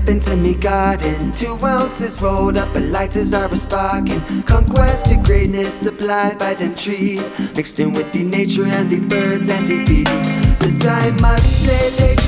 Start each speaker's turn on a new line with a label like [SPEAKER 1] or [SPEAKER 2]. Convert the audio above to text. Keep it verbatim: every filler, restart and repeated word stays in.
[SPEAKER 1] step into me garden. Two ounces rolled up, but lighters are a sparking. Conquest of greatness supplied by them trees, mixed in with the nature and the birds and the bees. So I must say they